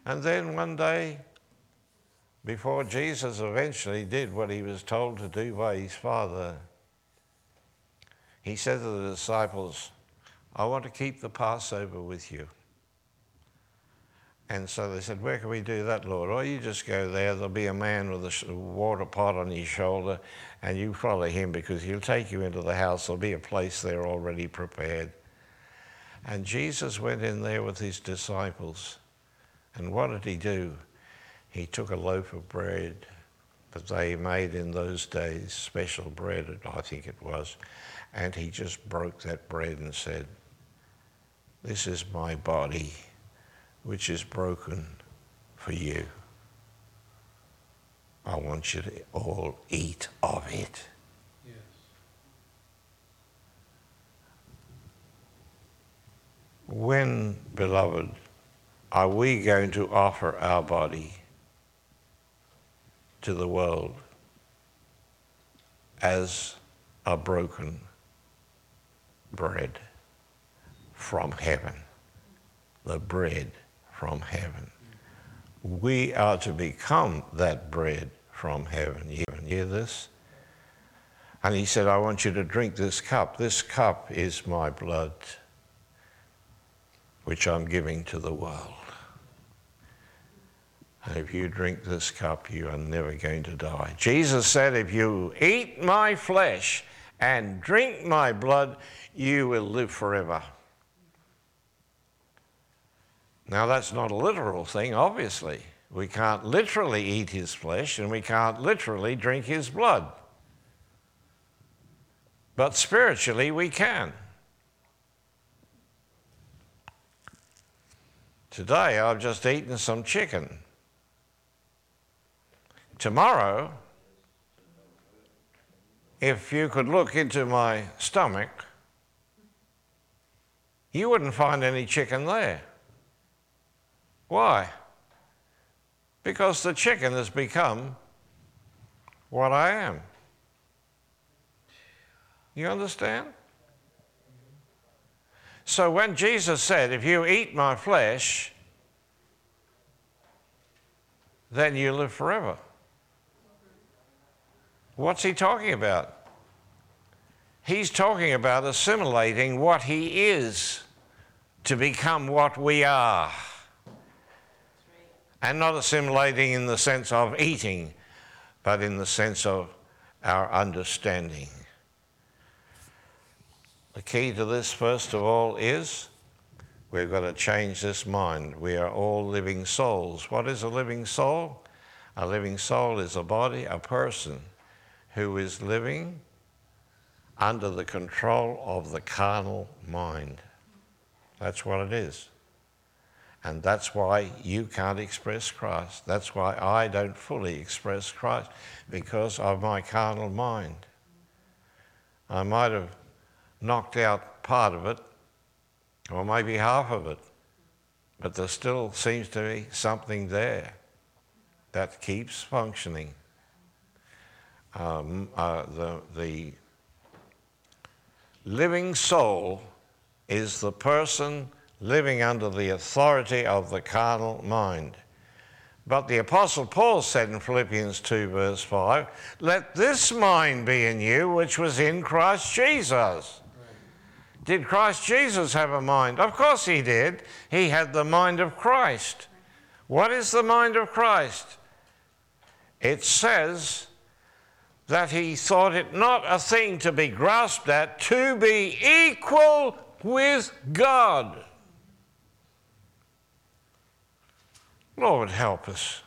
And then one day, before Jesus eventually did what he was told to do by his Father, he said to the disciples, I want to keep the Passover with you. And so they said, where can we do that, Lord? Oh, you just go there. There'll be a man with a water pot on his shoulder, and you follow him because he'll take you into the house. There'll be a place there already prepared. And Jesus went in there with his disciples. And what did he do? He took a loaf of bread that they made in those days, special bread, I think it was, and he just broke that bread and said, this is my body, which is broken for you. I want you to all eat of it. Yes. When, beloved, are we going to offer our body to the world as a broken bread from heaven? The bread from heaven. We are to become that bread from heaven. You hear this? And he said, I want you to drink this cup. This cup is my blood, which I'm giving to the world. And if you drink this cup, you are never going to die. Jesus said, if you eat my flesh and drink my blood, you will live forever. Now, that's not a literal thing, obviously. We can't literally eat his flesh and we can't literally drink his blood. But spiritually, we can. Today, I've just eaten some chicken. Tomorrow, if you could look into my stomach, you wouldn't find any chicken there. Why? Because the chicken has become what I am. You understand? So when Jesus said, if you eat my flesh, then you live forever. What's he talking about? He's talking about assimilating what he is to become what we are. And not assimilating in the sense of eating, but in the sense of our understanding. The key to this, first of all, is we've got to change this mind. We are all living souls. What is a living soul? A living soul is a body, a person who is living under the control of the carnal mind. That's what it is. And that's why you can't express Christ. That's why I don't fully express Christ, because of my carnal mind. I might have knocked out part of it, or maybe half of it, but there still seems to be something there that keeps functioning. The living soul is the person living under the authority of the carnal mind. But the Apostle Paul said in Philippians 2 verse 5, let this mind be in you which was in Christ Jesus. Right. Did Christ Jesus have a mind? Of course he did. He had the mind of Christ. What is the mind of Christ? It says that he thought it not a thing to be grasped at, to be equal with God. Lord, help us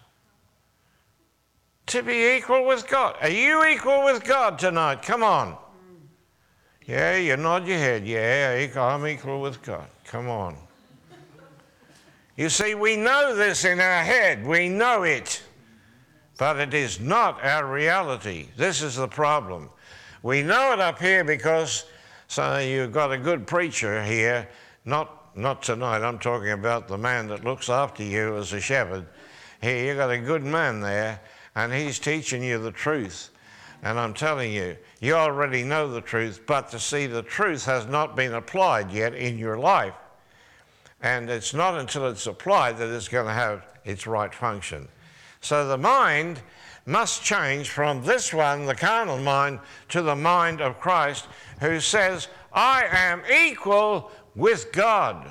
to be equal with God. Are you equal with God tonight? Come on. Yeah, you nod your head. Yeah, I'm equal with God. Come on. You see, we know this in our head. We know it. But it is not our reality. This is the problem. We know it up here because so you've got a good preacher here, not tonight. I'm talking about the man that looks after you as a shepherd. Here, you've got a good man there, and he's teaching you the truth. And I'm telling you, you already know the truth, but to see the truth has not been applied yet in your life. And it's not until it's applied that it's going to have its right function. So the mind must change from this one, the carnal mind, to the mind of Christ, who says, I am equal with God.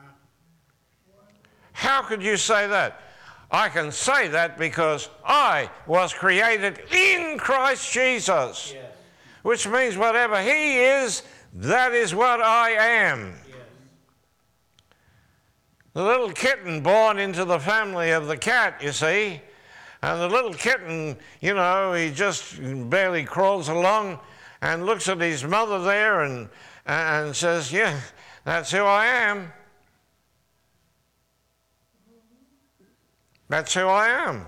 How could you say that? I can say that because I was created in Christ Jesus, yes. Which means whatever He is, that is what I am. Yes. The little kitten born into the family of the cat, you see, and the little kitten, you know, he just barely crawls along and looks at his mother there and says, yeah, that's who I am. That's who I am.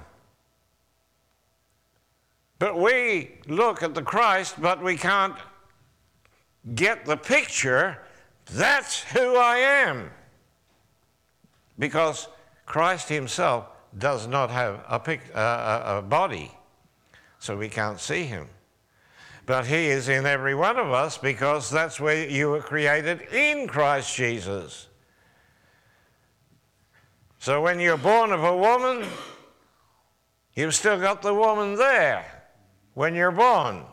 But we look at the Christ, but we can't get the picture. That's who I am. Because Christ Himself does not have a body, so we can't see Him. But He is in every one of us because that's where you were created, in Christ Jesus. So when you're born of a woman, you've still got the woman there when you're born.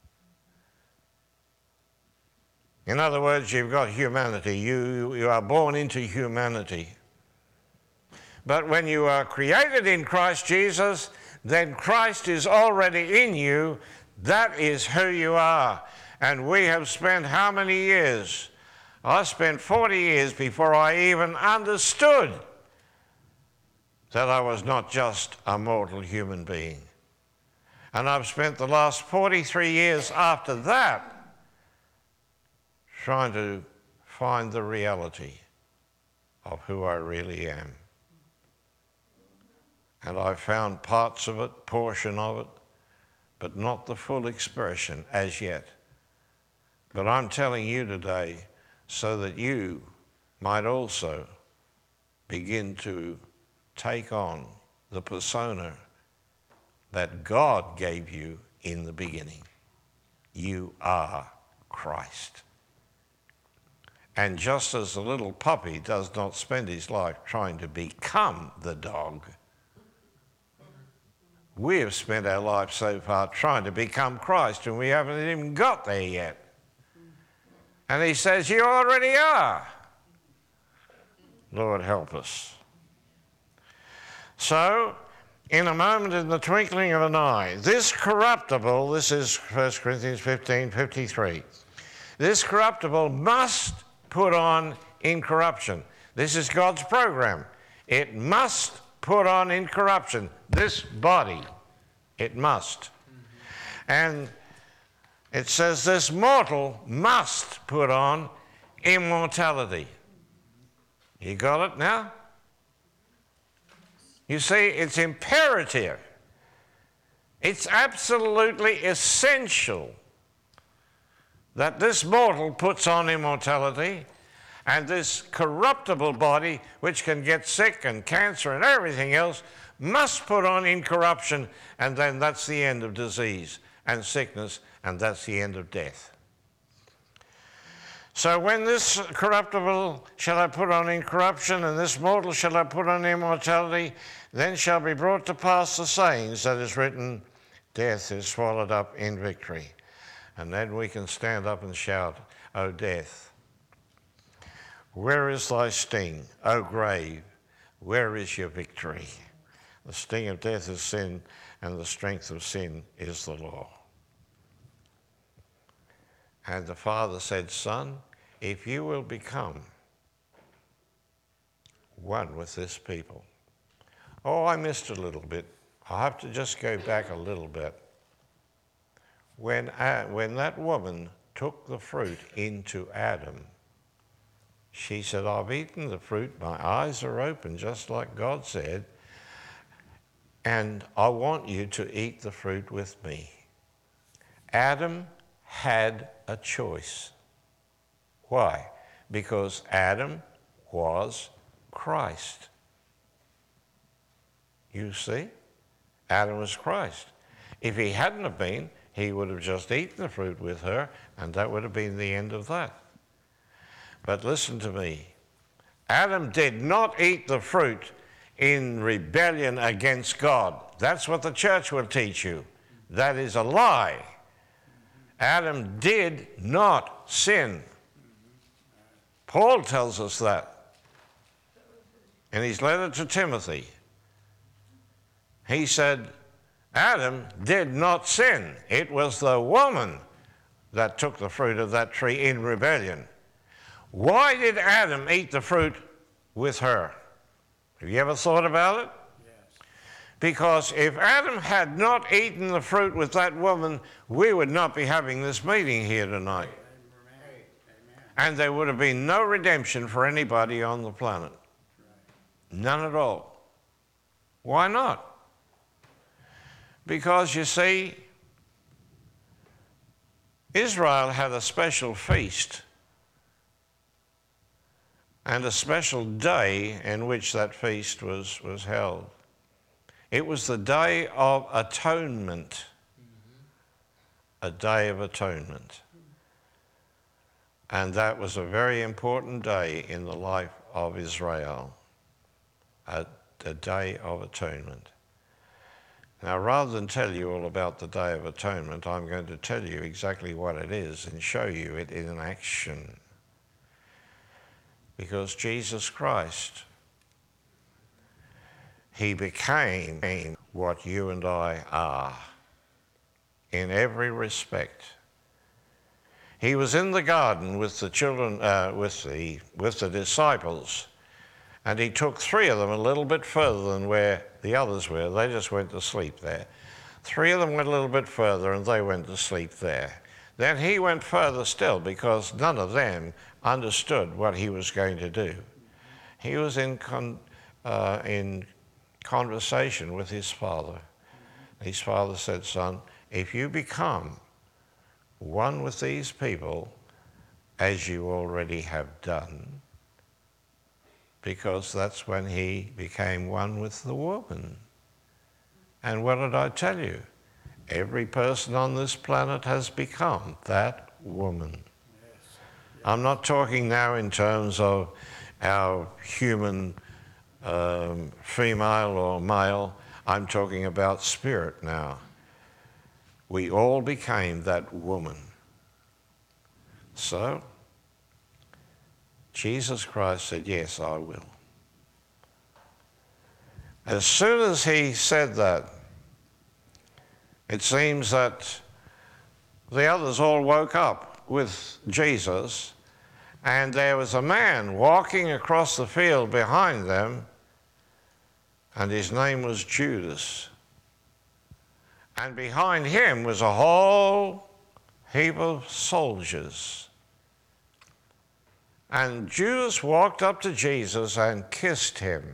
In other words, you've got humanity. You are born into humanity. But when you are created in Christ Jesus, then Christ is already in you. That is who you are. And we have spent how many years? I spent 40 years before I even understood that I was not just a mortal human being. And I've spent the last 43 years after that trying to find the reality of who I really am. And I've found parts of it, portion of it, but not the full expression as yet. But I'm telling you today so that you might also begin to take on the persona that God gave you in the beginning. You are Christ. And just as the little puppy does not spend his life trying to become the dog, we have spent our life so far trying to become Christ, and we haven't even got there yet. And He says, you already are. Lord, help us. So, in a moment, in the twinkling of an eye, this corruptible, this is 1 Corinthians 15:53, this corruptible must put on incorruption. This is God's program. It must put on incorruption. This body, it must. And it says this mortal must put on immortality. You got it now? You see, it's imperative. It's absolutely essential that this mortal puts on immortality, and this corruptible body, which can get sick and cancer and everything else, must put on incorruption, and then that's the end of disease and sickness, and that's the end of death. So when this corruptible shall I put on incorruption, and this mortal shall I put on immortality, then shall be brought to pass the sayings that is written, death is swallowed up in victory. And then we can stand up and shout, O death, where is thy sting? O grave, where is your victory? The sting of death is sin, and the strength of sin is the law. And the Father said, Son, if you will become one with this people. Oh, I missed a little bit. I'll have to just go back a little bit. When that woman took the fruit into Adam, she said, I've eaten the fruit, my eyes are open, just like God said, and I want you to eat the fruit with me. Adam had a choice. Why? Because Adam was Christ. You see? Adam was Christ. If he hadn't have been, he would have just eaten the fruit with her, and that would have been the end of that. But listen to me. Adam did not eat the fruit in rebellion against God. That's what the church will teach you. That is a lie. Adam did not sin. Paul tells us that in his letter to Timothy. He said, Adam did not sin. It was the woman that took the fruit of that tree in rebellion. Why did Adam eat the fruit with her? Have you ever thought about it? Yes. Because if Adam had not eaten the fruit with that woman, we would not be having this meeting here tonight. Amen. And there would have been no redemption for anybody on the planet. None at all. Why not? Because you see, Israel had a special feast and a special day in which that feast was held. It was the Day of Atonement. A Day of Atonement. And that was a very important day in the life of Israel. A Day of Atonement. Now, rather than tell you all about the Day of Atonement, I'm going to tell you exactly what it is and show you it in action. Because Jesus Christ, he became what you and I are in every respect. He was in the garden with the children, with the disciples, and he took 3 of them a little bit further than where the others were. They just went to sleep there. 3 of them went a little bit further, and they went to sleep there. Then he went further still, because none of them understood what he was going to do. He was in conversation with his father. His father said, son, if you become one with these people, as you already have done, because that's when he became one with the woman. And what did I tell you? Every person on this planet has become that woman. I'm not talking now in terms of our human female or male. I'm talking about spirit now. We all became that woman. So, Jesus Christ said, yes, I will. As soon as he said that, it seems that the others all woke up with Jesus, and there was a man walking across the field behind them, and his name was Judas. And behind him was a whole heap of soldiers. And Judas walked up to Jesus and kissed him.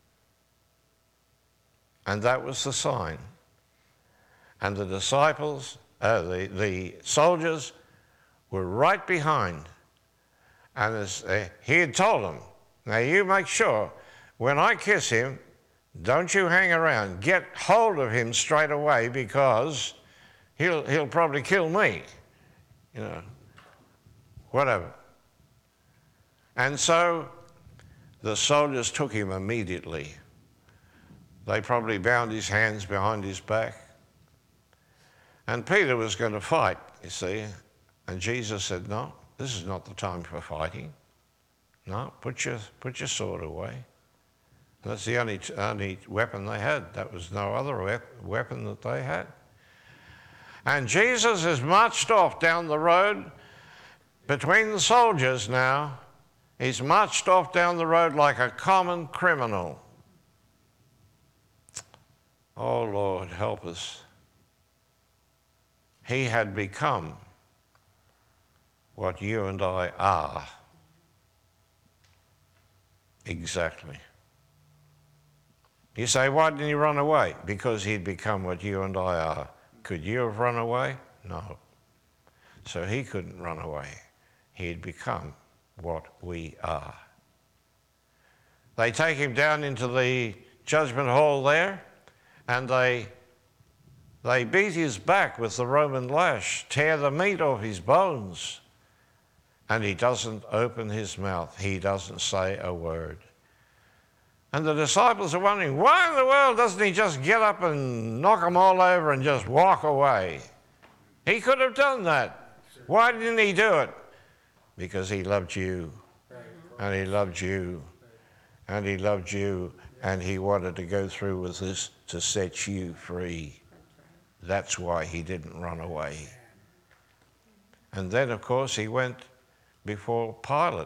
And that was the sign. And the disciples, the soldiers, were right behind. And he had told them, now you make sure, when I kiss him, don't you hang around. Get hold of him straight away, because he'll probably kill me. You know, whatever. And so the soldiers took him immediately. They probably bound his hands behind his back. And Peter was going to fight, you see. And Jesus said, no, this is not the time for fighting. No, put your sword away. That's the only weapon they had. That was no other weapon that they had. And Jesus is marched off down the road between the soldiers now. He's marched off down the road like a common criminal. Oh, Lord, help us. He had become what you and I are. Exactly. You say, why didn't he run away? Because he'd become what you and I are. Could you have run away? No. So he couldn't run away. He'd become what we are. They take him down into the judgment hall there, and they beat his back with the Roman lash, tear the meat off his bones, and he doesn't open his mouth. He doesn't say a word. And the disciples are wondering, why in the world doesn't he just get up and knock them all over and just walk away? He could have done that. Why didn't he do it? Because he loved you, and he loved you, and he loved you, and he wanted to go through with this to set you free. That's why he didn't run away. And then, of course, he went before Pilate.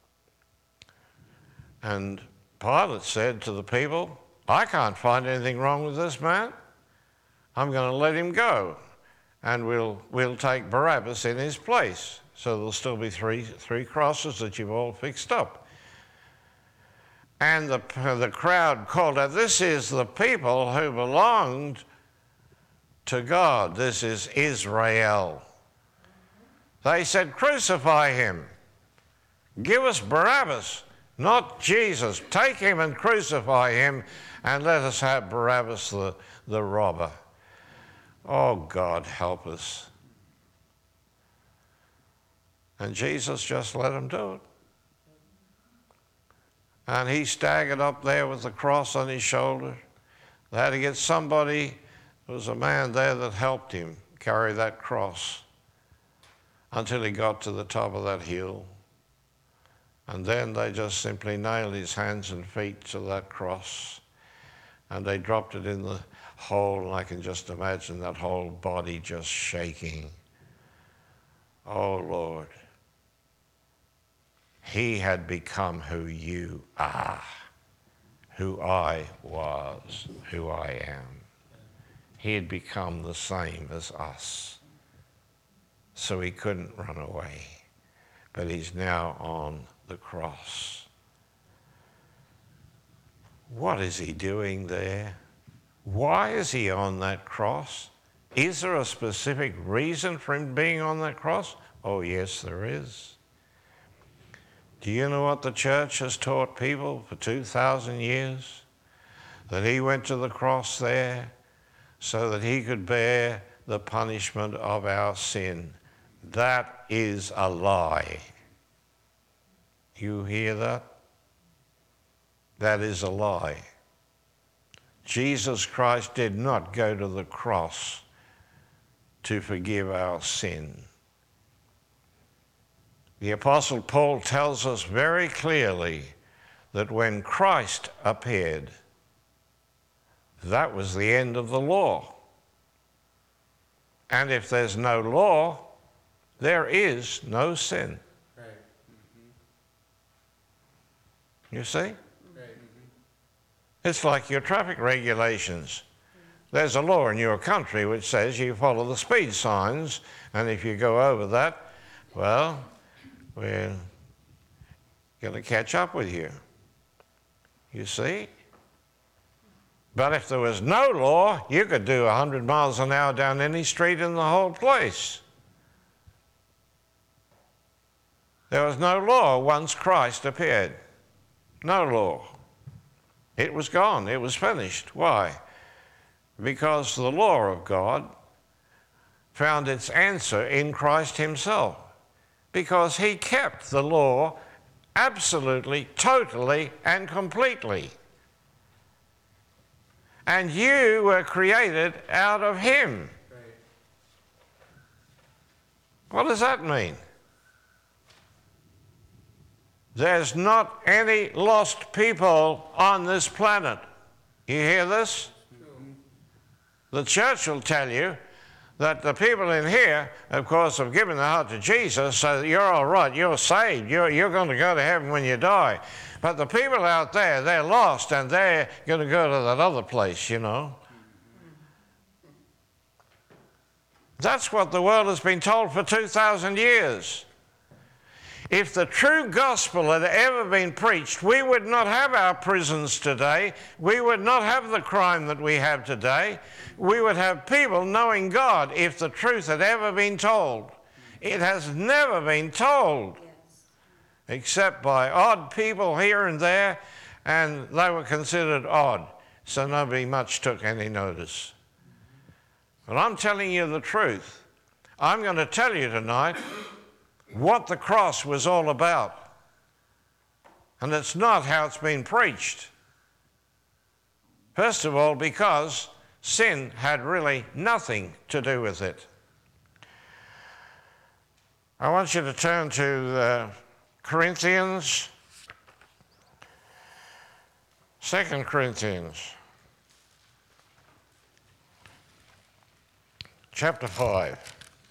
And Pilate said to the people, I can't find anything wrong with this man. I'm going to let him go, and we'll take Barabbas in his place. So there'll still be three crosses that you've all fixed up. And the crowd called out, this is the people who belonged to God. This is Israel. They said, crucify him. Give us Barabbas, not Jesus. Take him and crucify him, and let us have Barabbas the robber. Oh, God, help us. And Jesus just let him do it. And he staggered up there with the cross on his shoulder. They had to get somebody, there was a man there that helped him carry that cross until he got to the top of that hill. And then they just simply nailed his hands and feet to that cross. And they dropped it in the hole, and I can just imagine that whole body just shaking. Oh, Lord. He had become who you are, who I was, who I am. He had become the same as us. So he couldn't run away. But he's now on the cross. What is he doing there? Why is he on that cross? Is there a specific reason for him being on that cross? Oh, yes, there is. Do you know what the church has taught people for 2,000 years? That he went to the cross there so that he could bear the punishment of our sin. That is a lie. You hear that? That is a lie. Jesus Christ did not go to the cross to forgive our sin. The Apostle Paul tells us very clearly that when Christ appeared, that was the end of the law. And if there's no law, there is no sin. Right. You see? Right. It's like your traffic regulations. There's a law in your country which says you follow the speed signs, and if you go over that, well, we're going to catch up with you. You see? But if there was no law, you could do 100 miles an hour down any street in the whole place. There was no law once Christ appeared. No law. It was gone. It was finished. Why? Because the law of God found its answer in Christ himself. Because he kept the law absolutely, totally, and completely. And you were created out of him. Right. What does that mean? There's not any lost people on this planet. You hear this? The church will tell you that the people in here, of course, have given their heart to Jesus, so you're all right, you're saved, you're going to go to heaven when you die. But the people out there, they're lost, and they're going to go to that other place, you know. That's what the world has been told for 2,000 years. If the true gospel had ever been preached, we would not have our prisons today. We would not have the crime that we have today. We would have people knowing God if the truth had ever been told. It has never been told, except by odd people here and there, and they were considered odd, so nobody much took any notice. But I'm telling you the truth. I'm going to tell you tonight what the cross was all about. And it's not how it's been preached. First of all, because sin had really nothing to do with it. I want you to turn to Corinthians, 2 Corinthians, chapter 5.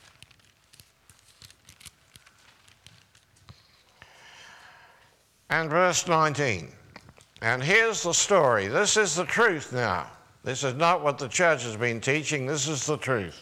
And verse 19. And here's the story. This is the truth now. This is not what the church has been teaching. This is the truth.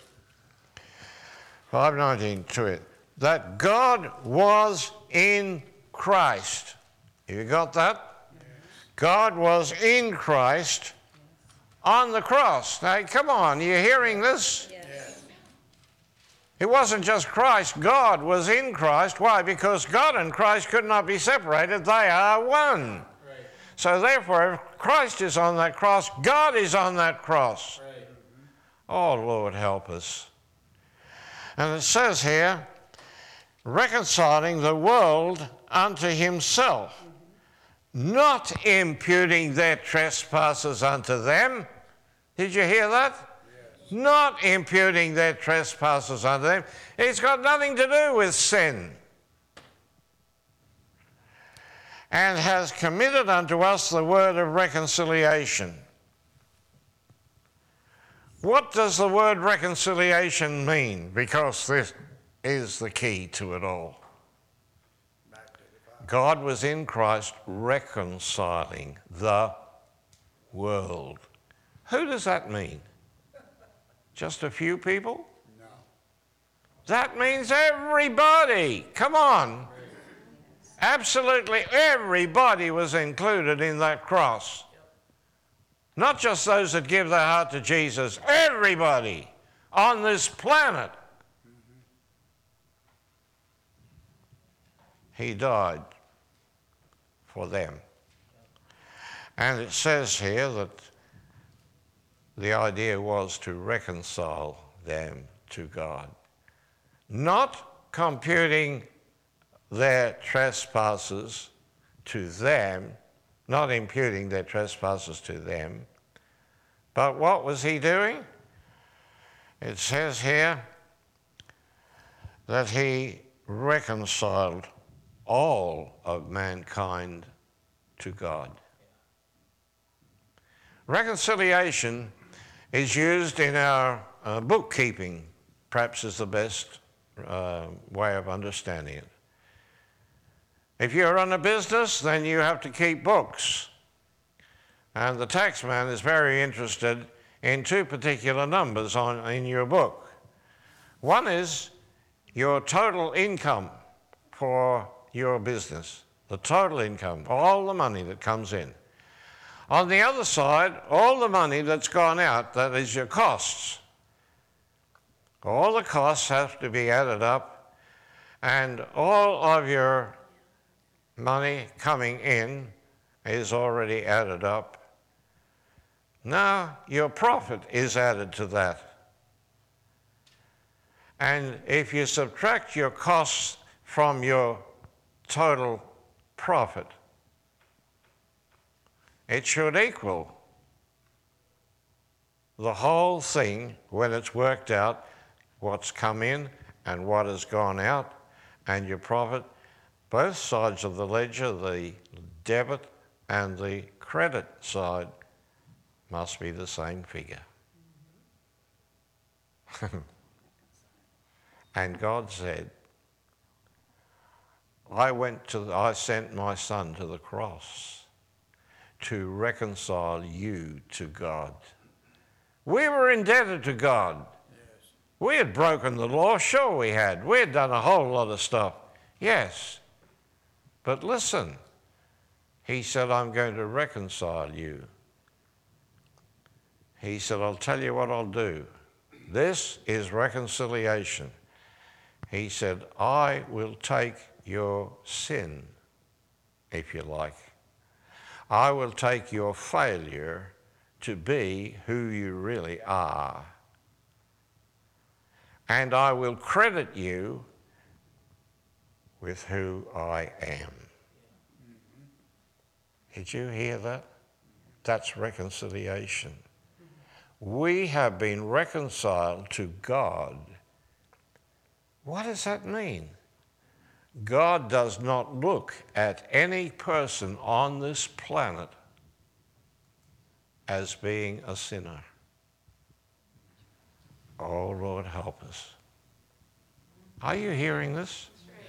5:19 to it. That God was in Christ. Have you got that? Yes. God was in Christ on the cross. Now, come on, are you hearing this? Yes. It wasn't just Christ. God was in Christ. Why? Because God and Christ could not be separated. They are one. Right. So therefore, if Christ is on that cross, God is on that cross. Right. Oh, Lord, help us. And it says here, reconciling the world unto himself, not imputing their trespasses unto them. Did you hear that? Yes. Not imputing their trespasses unto them. It's got nothing to do with sin. And has committed unto us the word of reconciliation. What does the word reconciliation mean? Because this is the key to it all. God was in Christ reconciling the world. Who does that mean? Just a few people? No. That means everybody. Come on. Absolutely everybody was included in that cross. Not just those that give their heart to Jesus, everybody on this planet. He died for them. And it says here that the idea was to reconcile them to God. Not computing their trespasses to them, not imputing their trespasses to them, but what was he doing? It says here that he reconciled all of mankind to God. Reconciliation is used in our bookkeeping, perhaps is the best way of understanding it. If you run a business, then you have to keep books. And the taxman is very interested in two particular numbers in your book. One is your total income for your business, the total income, all the money that comes in. On the other side, all the money that's gone out, that is your costs. All the costs have to be added up, and all of your money coming in is already added up. Now your profit is added to that. And if you subtract your costs from your total profit, it should equal the whole thing when it's worked out, what's come in and what has gone out, and your profit. Both sides of the ledger, the debit and the credit side, must be the same figure. And God said, I sent my son to the cross to reconcile you to God. We were indebted to God. Yes. We had broken the law, sure we had. We had done a whole lot of stuff, yes. But listen, he said, I'm going to reconcile you. He said, I'll tell you what I'll do. This is reconciliation. He said, I will take your sin, if you like. I will take your failure to be who you really are. And I will credit you with who I am. Did you hear that? That's reconciliation. We have been reconciled to God. What does that mean? God does not look at any person on this planet as being a sinner. Oh, Lord, help us. Are you hearing this?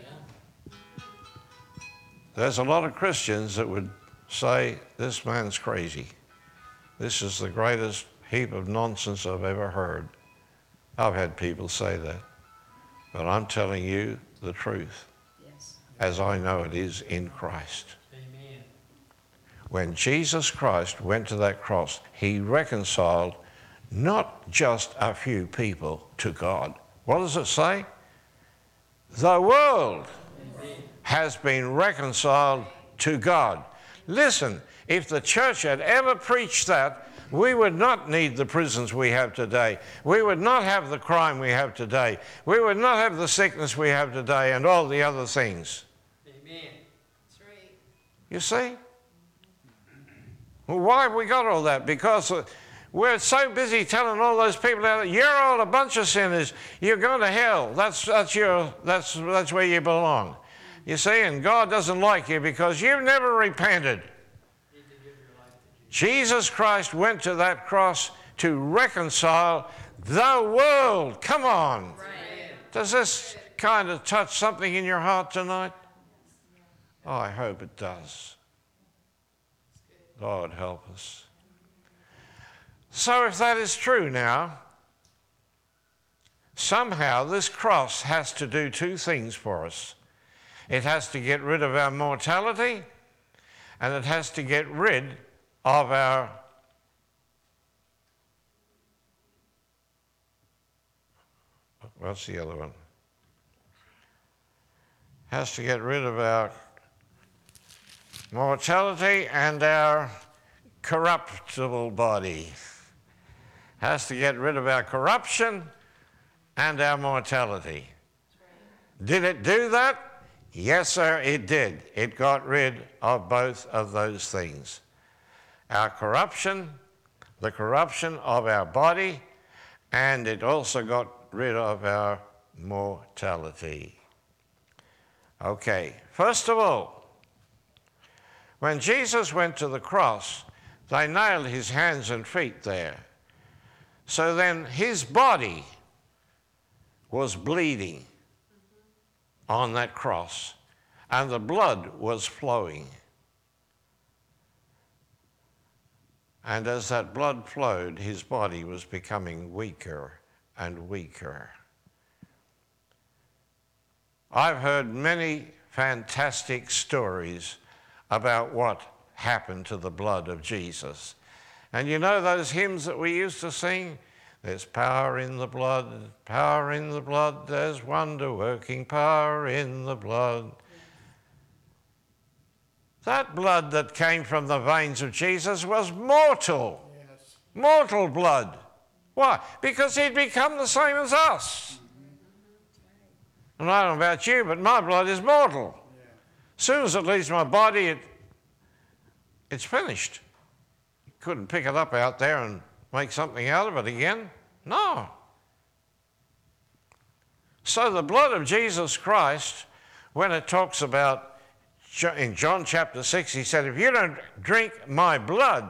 There's a lot of Christians that would say, this man's crazy. This is the greatest heap of nonsense I've ever heard. I've had people say that. But I'm telling you the truth, as I know it is in Christ. Amen. When Jesus Christ went to that cross, he reconciled not just a few people to God. What does it say? The world has been reconciled to God. Listen, if the church had ever preached that, we would not need the prisons we have today. We would not have the crime we have today. We would not have the sickness we have today and all the other things. Amen. That's right. You see? Well, why have we got all that? Because we're so busy telling all those people out there, you're all a bunch of sinners. You're going to hell. That's where you belong. You see, and God doesn't like you because you've never repented. Jesus Christ went to that cross to reconcile the world. Come on. Right. Does this kind of touch something in your heart tonight? Oh, I hope it does. Lord, help us. So if that is true now, somehow this cross has to do two things for us. It has to get rid of our mortality, and it has to get rid of our what's the other one? Has to get rid of our mortality and our corruptible body. Has to get rid of our corruption and our mortality. Did it do that? Yes, sir, it did. It got rid of both of those things. Our corruption, the corruption of our body, and it also got rid of our mortality. Okay, first of all, when Jesus went to the cross, they nailed his hands and feet there. So then his body was bleeding on that cross, and the blood was flowing. And as that blood flowed, his body was becoming weaker and weaker. I've heard many fantastic stories about what happened to the blood of Jesus. And you know those hymns that we used to sing? There's power in the blood, there's wonder-working power in the blood. That blood that came from the veins of Jesus was mortal. Yes. Mortal blood. Why? Because he'd become the same as us. And I don't know about you, but my blood is mortal. As soon as it leaves my body, it's finished. You couldn't pick it up out there and make something out of it again. No. So the blood of Jesus Christ, when it talks about, in John chapter 6, he said, if you don't drink my blood,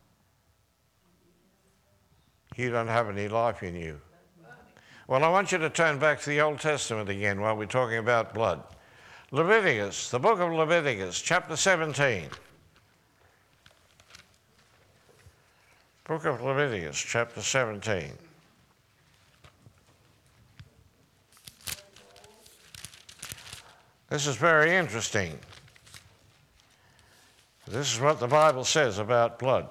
you don't have any life in you. Well, I want you to turn back to the Old Testament again while we're talking about blood. Leviticus, the book of Leviticus, chapter 17. Book of Leviticus, chapter 17. This is very interesting. This is what the Bible says about blood.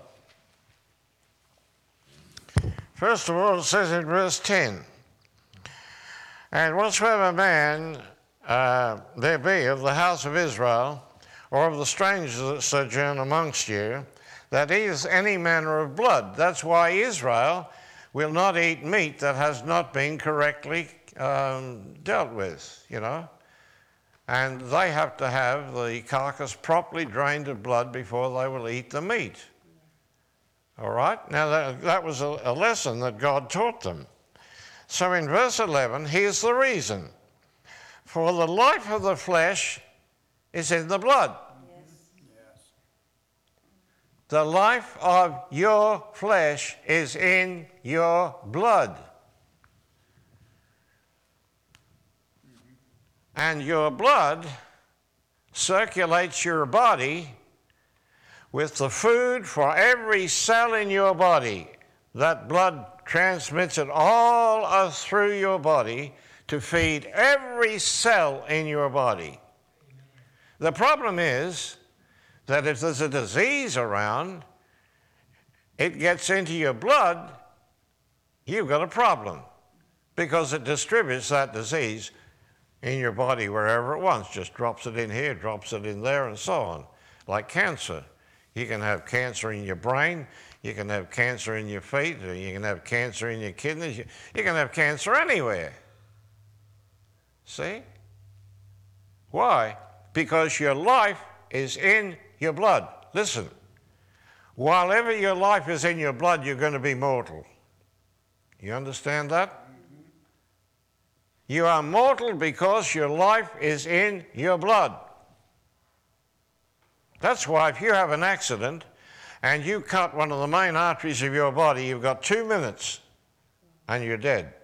First of all, it says in verse 10, and whatsoever man there be of the house of Israel, or of the strangers that sojourn amongst you, that eateth any manner of blood. That's why Israel will not eat meat that has not been correctly dealt with, you know. and they have to have the carcass properly drained of blood before they will eat the meat. All right? Now, that was a lesson that God taught them. So in verse 11, here's the reason. For the life of the flesh is in the blood. Yes. The life of your flesh is in your blood. And your blood circulates your body with the food for every cell in your body. That blood transmits it all through your body to feed every cell in your body. The problem is that if there's a disease around, it gets into your blood, you've got a problem, because it distributes that disease in your body wherever it wants, just drops it in here, drops it in there, and so on. Like cancer. You can have cancer in your brain, you can have cancer in your feet, or you can have cancer in your kidneys, you can have cancer anywhere. See? Why? Because your life is in your blood. Listen, while ever your life is in your blood, you're going to be mortal. You understand that? You are mortal because your life is in your blood. That's why if you have an accident and you cut one of the main arteries of your body, you've got 2 minutes and you're dead.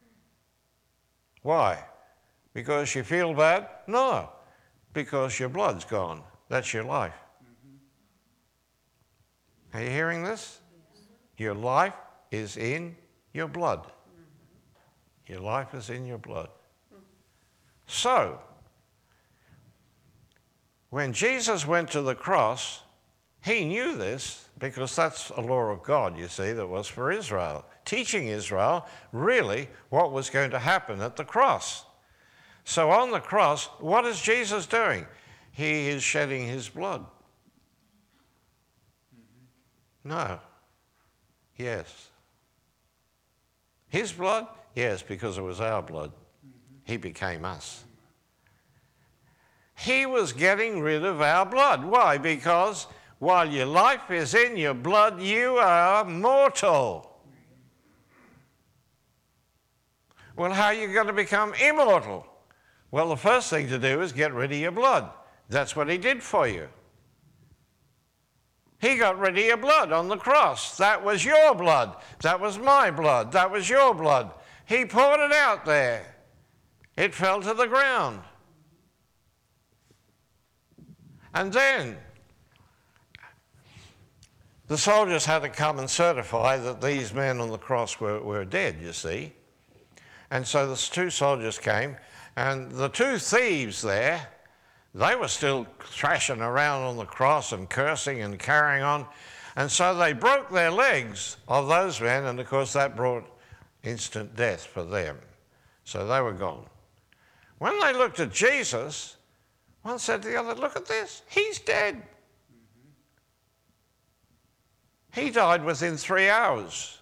Why? Because you feel bad? No, because your blood's gone. That's your life. Are you hearing this? Your life is in your blood. Your life is in your blood. So, when Jesus went to the cross, he knew this because that's a law of God, you see, that was for Israel, teaching Israel really what was going to happen at the cross. So on the cross, what is Jesus doing? He is shedding his blood. No. Yes. His blood? Yes, because it was our blood. He became us. He was getting rid of our blood. Why? Because while your life is in your blood, you are mortal. Well, how are you going to become immortal? Well, the first thing to do is get rid of your blood. That's what he did for you. He got rid of your blood on the cross. That was your blood. That was my blood. That was your blood. He poured it out there. It fell to the ground. And then the soldiers had to come and certify that these men on the cross were dead, you see. And so the two soldiers came, and the two thieves there, they were still thrashing around on the cross and cursing and carrying on. And so they broke their legs of those men, and of course that brought instant death for them. So they were gone. When they looked at Jesus, one said to the other, "Look at this, he's dead." He died within 3 hours.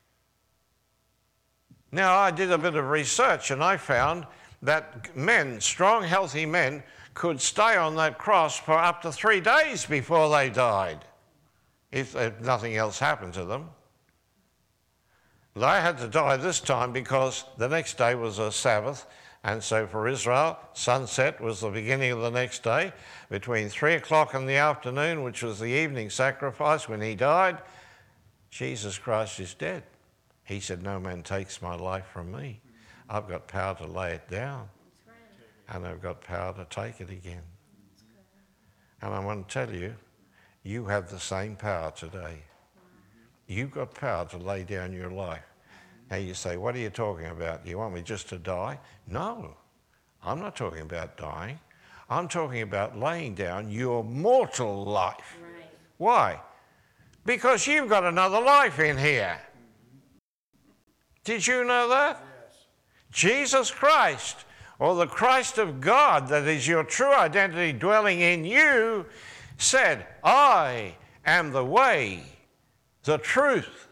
Now, I did a bit of research and I found that men, strong, healthy men, could stay on that cross for up to 3 days before they died, if nothing else happened to them. They had to die this time because the next day was a Sabbath, and so for Israel, sunset was the beginning of the next day. Between 3 o'clock in the afternoon, which was the evening sacrifice when he died, Jesus Christ is dead. He said, "No man takes my life from me. I've got power to lay it down, and I've got power to take it again." And I want to tell you, you have the same power today. You've got power to lay down your life. Now you say, "What are you talking about? Do you want me just to die?" No, I'm not talking about dying. I'm talking about laying down your mortal life. Right. Why? Because you've got another life in here. Did you know that? Yes. Jesus Christ, or the Christ of God that is your true identity dwelling in you, said, "I am the way, the truth,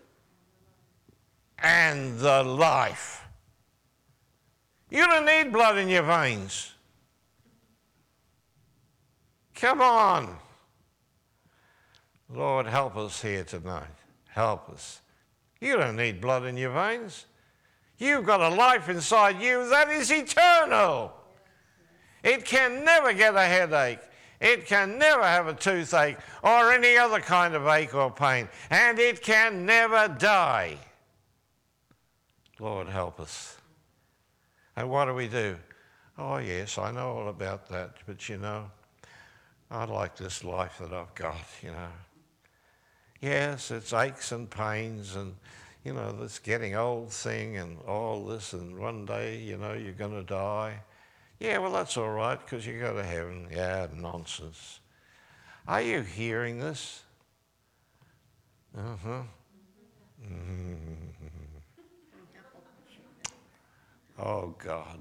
and the life." You don't need blood in your veins. Come on. Lord, help us here tonight. Help us. You don't need blood in your veins. You've got a life inside you that is eternal. It can never get a headache. It can never have a toothache or any other kind of ache or pain. And it can never die. Lord, help us. And what do? Oh, yes, I know all about that. But, you know, I like this life that I've got, you know. Yes, it's aches and pains and, you know, this getting old thing and all this, and one day, you know, you're going to die. Yeah, well, that's all right because you go to heaven. Yeah, nonsense. Are you hearing this? Uh-huh. Oh, God.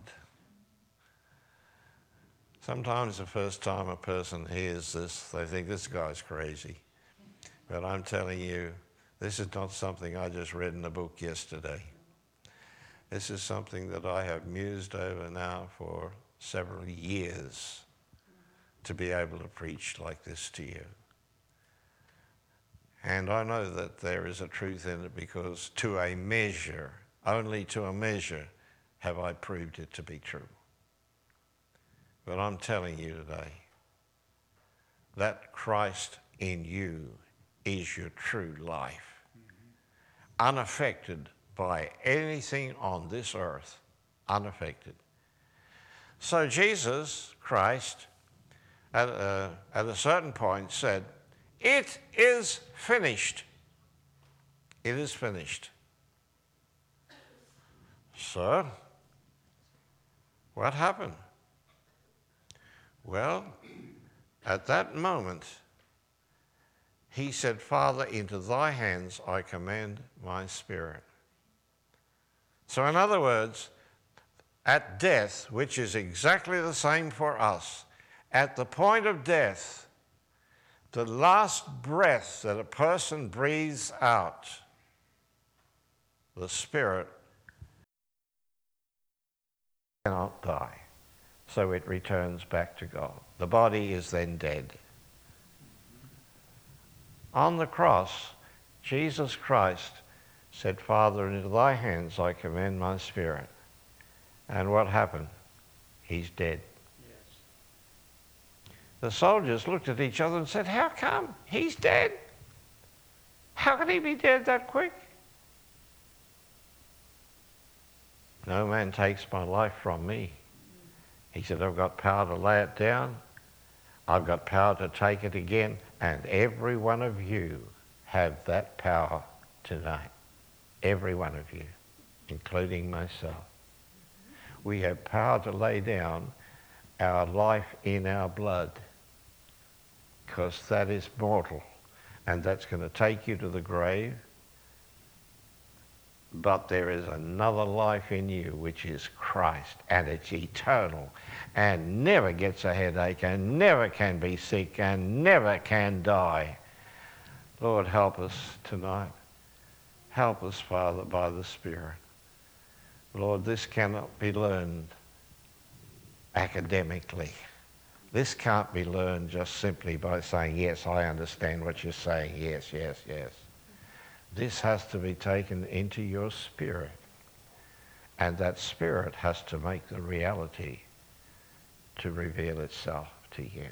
Sometimes the first time a person hears this, they think this guy's crazy. But I'm telling you, this is not something I just read in a book yesterday. This is something that I have mused over now for several years to be able to preach like this to you. And I know that there is a truth in it because to a measure, only to a measure, have I proved it to be true. But I'm telling you today that Christ in you is your true life, unaffected by anything on this earth, unaffected. So Jesus Christ, at a certain point, said, "It is finished. It is finished." So, what happened? Well, at that moment, he said, "Father, into thy hands I commend my spirit." So in other words, at death, which is exactly the same for us, at the point of death, the last breath that a person breathes out, the spirit cannot die. So it returns back to God. The body is then dead. On the cross, Jesus Christ said, "Father, into thy hands I commend my spirit." And what happened? He's dead. Yes. The soldiers looked at each other and said, "How come? He's dead. How can he be dead that quick?" "No man takes my life from me." He said, "I've got power to lay it down. I've got power to take it again. And every one of you have that power tonight. Every one of you, including myself. We have power to lay down our life in our blood because that is mortal and that's going to take you to the grave. But there is another life in you, which is Christ, and it's eternal and never gets a headache and never can be sick and never can die. Lord, help us tonight. Help us, Father, by the Spirit. Lord, this cannot be learned academically. This can't be learned just simply by saying, "Yes, I understand what you're saying. Yes, yes, yes." This has to be taken into your spirit. And that spirit has to make the reality to reveal itself to you.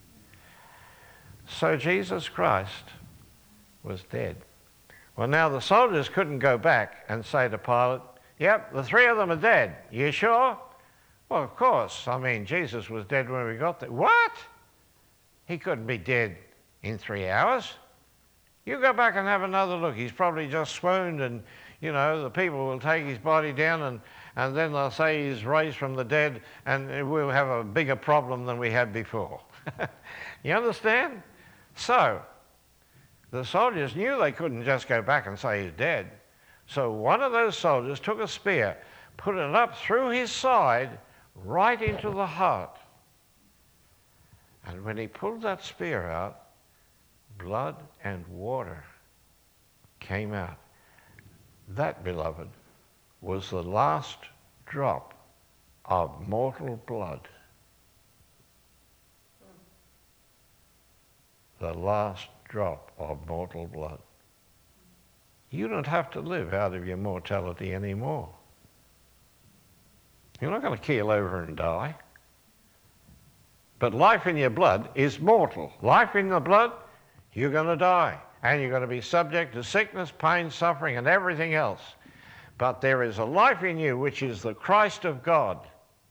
So Jesus Christ was dead. Well, now the soldiers couldn't go back and say to Pilate, "Yep, the three of them are dead. You sure?" Well, of course. I mean, Jesus was dead when we got there. What? He couldn't be dead in 3 hours. You go back and have another look. He's probably just swooned and, you know, the people will take his body down and then they'll say he's raised from the dead and we'll have a bigger problem than we had before. You understand? So, the soldiers knew they couldn't just go back and say he's dead. So one of those soldiers took a spear, put it up through his side, right into the heart. And when he pulled that spear out, blood and water came out. That, beloved, was the last drop of mortal blood. the last drop of mortal blood. You don't have to live out of your mortality anymore. You're not going to keel over and die. But life in your blood is mortal. Life in the blood, you're going to die. And you're going to be subject to sickness, pain, suffering, and everything else. But there is a life in you which is the Christ of God.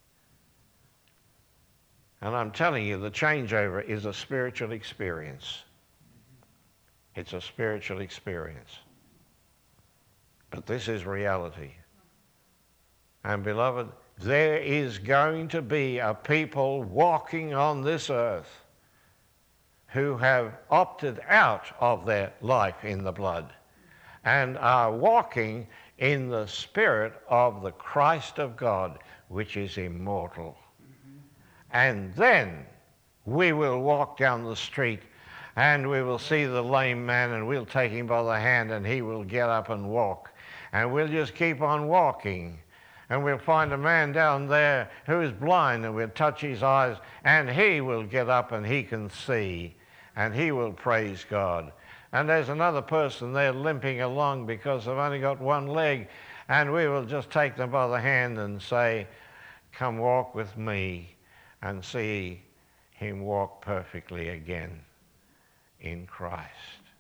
And I'm telling you, the changeover is a spiritual experience. It's a spiritual experience. But this is reality. And beloved, there is going to be a people walking on this earth who have opted out of their life in the blood and are walking in the Spirit of the Christ of God, which is immortal. And then we will walk down the street and we will see the lame man and we'll take him by the hand and he will get up and walk. And we'll just keep on walking. And we'll find a man down there who is blind and we'll touch his eyes and he will get up and he can see and he will praise God. And there's another person there limping along because they've only got one leg, and we will just take them by the hand and say, come walk with me, and see him walk perfectly again in Christ.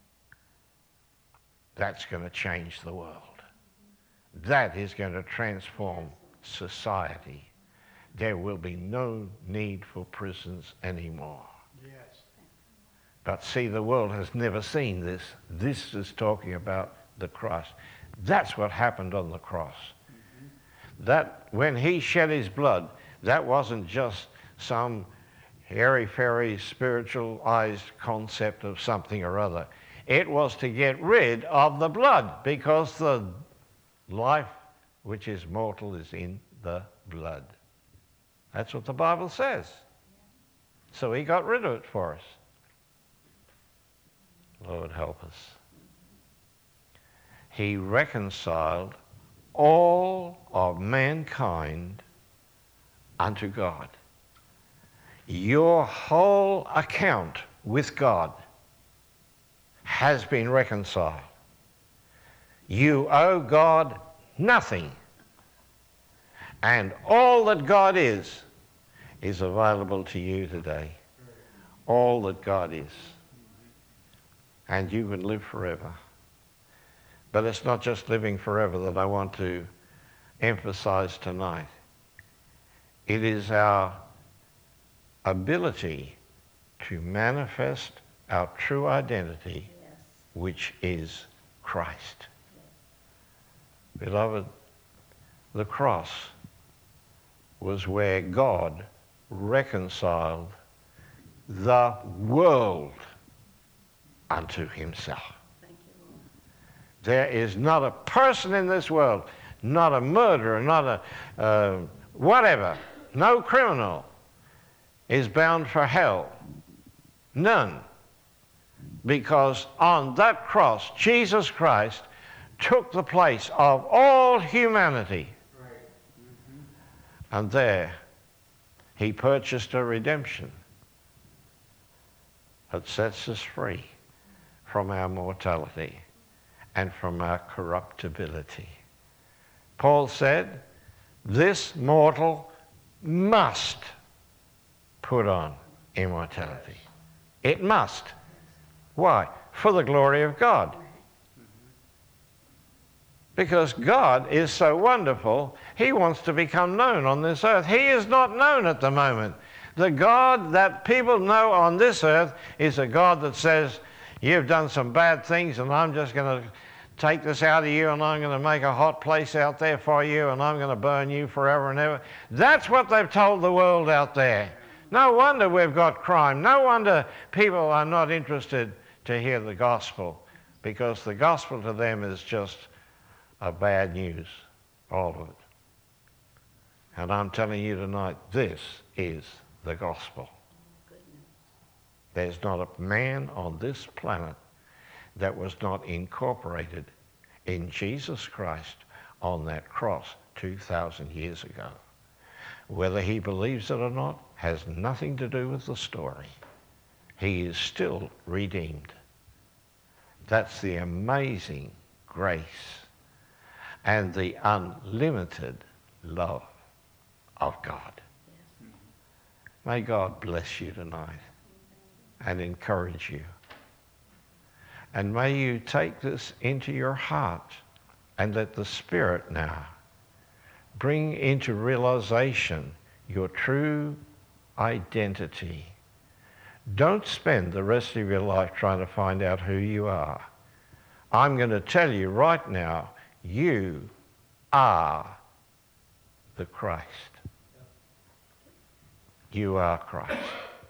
That's going to change the world. That is going to transform society. There will be no need for prisons anymore. Yes. But see, the world has never seen this. This is talking about the cross. That's what happened on the cross. Mm-hmm. That when he shed his blood, that wasn't just some airy-fairy spiritualized concept of something or other. It was to get rid of the blood, because the life which is mortal is in the blood. That's what the Bible says. So he got rid of it for us. Lord, help us. He reconciled all of mankind unto God. Your whole account with God has been reconciled. You owe God nothing. And all that God is available to you today. All that God is. And you can live forever. But it's not just living forever that I want to emphasize tonight. It is our ability to manifest our true identity, yes, which is Christ. Yes. Beloved, the cross was where God reconciled the world unto himself. Thank you, Lord. There is not a person in this world, not a murderer, not a whatever, no criminal is bound for hell. None. Because on that cross, Jesus Christ took the place of all humanity. Right. Mm-hmm. And there, he purchased a redemption that sets us free from our mortality and from our corruptibility. Paul said, this mortal must put on immortality. It must. Why? For the glory of God. Because God is so wonderful, he wants to become known on this earth. He is not known at the moment. The God that people know on this earth is a God that says, you've done some bad things and I'm just going to take this out of you and I'm going to make a hot place out there for you and I'm going to burn you forever and ever. That's what they've told the world out there. No wonder we've got crime. No wonder people are not interested to hear the gospel, because the gospel to them is just a bad news, all of it. And I'm telling you tonight, this is the gospel. There's not a man on this planet that was not incorporated in Jesus Christ on that cross 2,000 years ago. Whether he believes it or not has nothing to do with the story. he is still redeemed. That's the amazing grace and the unlimited love of God. May God bless you tonight and encourage you. And may you take this into your heart and let the Spirit now bring into realization your true identity. Don't spend the rest of your life trying to find out who you are. I'm going to tell you right now, you are the Christ. You are Christ.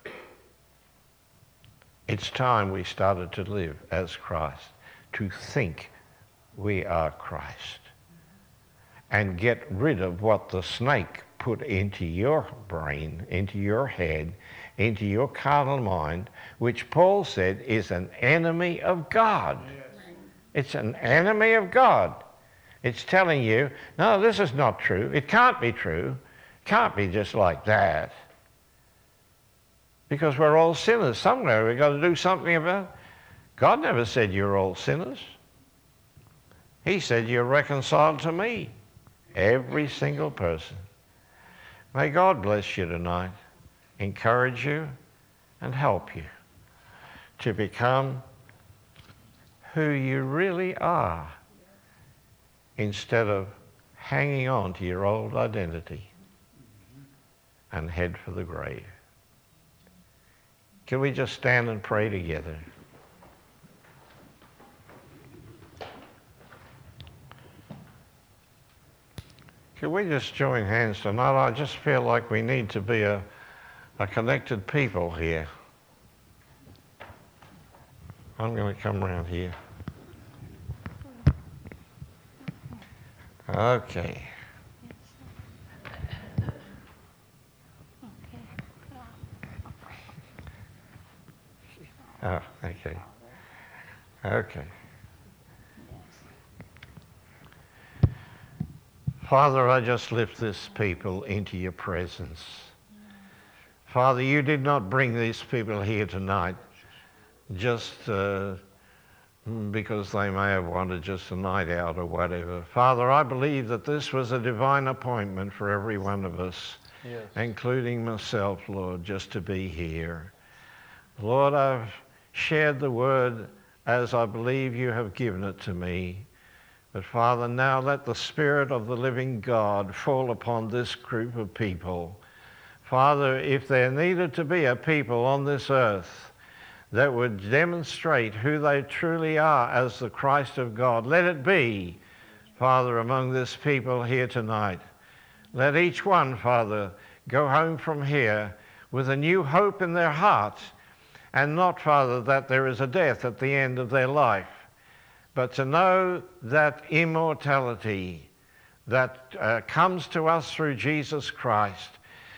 It's time we started to live as Christ, to think we are Christ, and get rid of what the snake put into your brain, into your head, into your carnal mind, which Paul said is an enemy of God. Yes. It's an enemy of God. It's telling you, no, this is not true. It can't be true. It can't be just like that. Because we're all sinners. Somewhere we've got to do something about it. God never said you're all sinners. He said you're reconciled to me. Every single person. May God bless you tonight, encourage you, and help you to become who you really are instead of hanging on to your old identity and head for the grave. Can we just stand and pray together? Can we just join hands tonight? I just feel like we need to be a connected people here. I'm going to come around here. Okay. Oh, okay. Okay. Father, I just lift this people into your presence. Father, you did not bring these people here tonight just because they may have wanted just a night out or whatever. Father, I believe that this was a divine appointment for every one of us, yes, including myself, Lord, just to be here. Lord, I've shared the word as I believe you have given it to me. But Father, now let the Spirit of the living God fall upon this group of people. Father, if there needed to be a people on this earth that would demonstrate who they truly are as the Christ of God, let it be, Father, among this people here tonight. Let each one, Father, go home from here with a new hope in their heart, and not, Father, that there is a death at the end of their life, but to know that immortality that comes to us through Jesus Christ,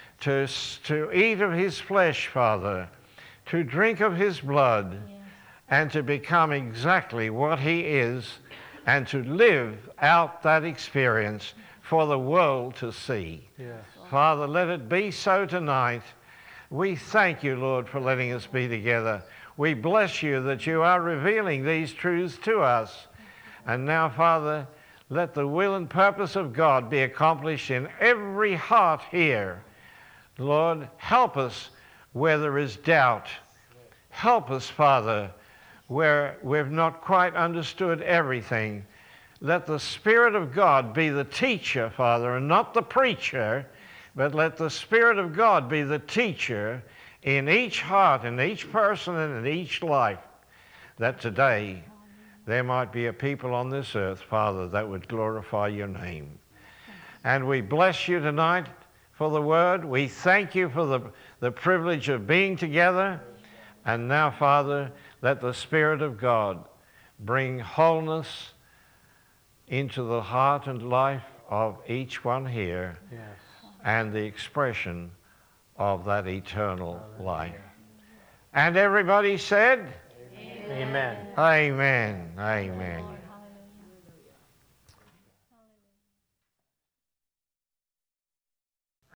to eat of his flesh, Father, to drink of his blood, yes, and to become exactly what he is, and to live out that experience for the world to see. Yes. Father, let it be so tonight. We thank you, Lord, for letting us be together. We bless you that you are revealing these truths to us. And now, Father, let the will and purpose of God be accomplished in every heart here. Lord, help us where there is doubt. Help us, Father, where we've not quite understood everything. Let the Spirit of God be the teacher, Father, and not the preacher, but let the Spirit of God be the teacher in each heart, in each person, and in each life, that today there might be a people on this earth, Father, that would glorify your name. And we bless you tonight for the word. We thank you for the privilege of being together. And now, Father, let the Spirit of God bring wholeness into the heart and life of each one here, yes, and the expression of that eternal life. And everybody said, Amen. Amen. Amen. Amen.